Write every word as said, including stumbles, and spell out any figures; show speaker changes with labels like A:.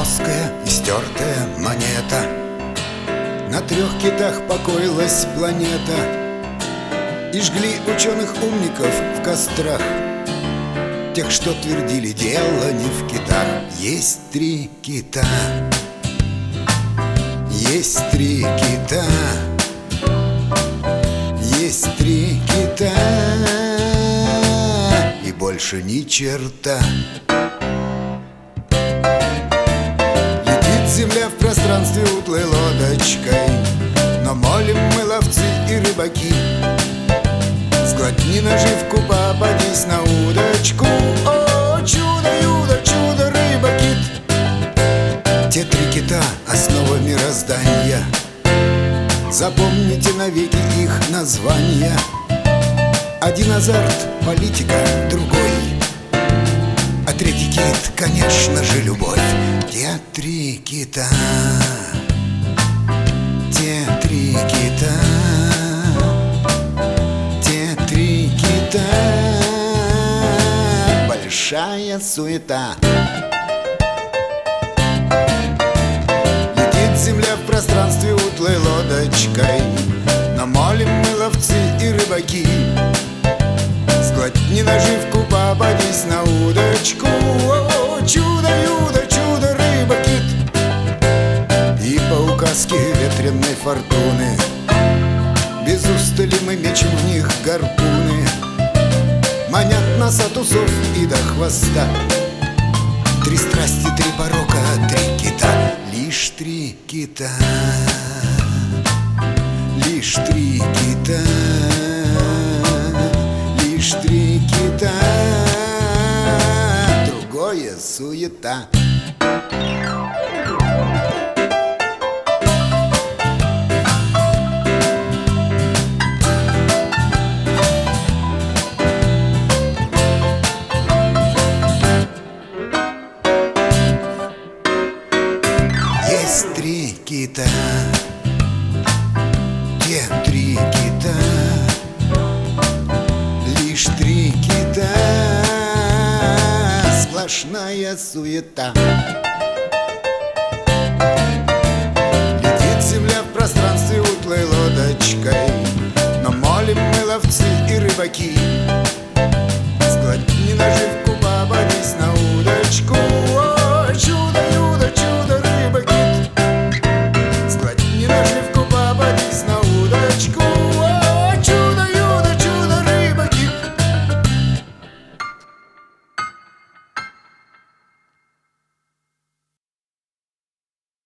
A: Плоская и стертая монета. На трех китах покоилась планета, и жгли ученых-умников в кострах тех, что твердили, дело не в китах. Есть три кита, есть три кита, есть три кита, и больше ни черта. Летит земля в пространстве утлой лодочкой, но молим мы, ловцы и рыбаки, сглотни наживку, попадись на удочку. О, чудо, юдо, чудо, рыба-кит. Те три кита — основа мироздания. Запомните навеки их названия. Один азарт, политика, другой, а третий кит, конечно же, любовь. Те три кита, те три кита, те три кита, большая суета. Летит земля в пространстве утлой лодочкой, но молим мы, ловцы и рыбаки, сглотни наживку, попадись на удочку. О, чудо, юдо, чудо, рыба-кит. И по указке ветреной фортуны без устали мы мечем в них гарпуны. Манят нас от усов и до хвоста. Три страсти, три порока, три кита. Лишь три кита, лишь три кита, лишь три кита, другое суета. Есть три кита, те три кита, лишь три кита, сплошная суета. Летит земля в пространстве утлой лодочкой, но молим мы, ловцы и рыбаки, сглотни наживку, попадись на удочку.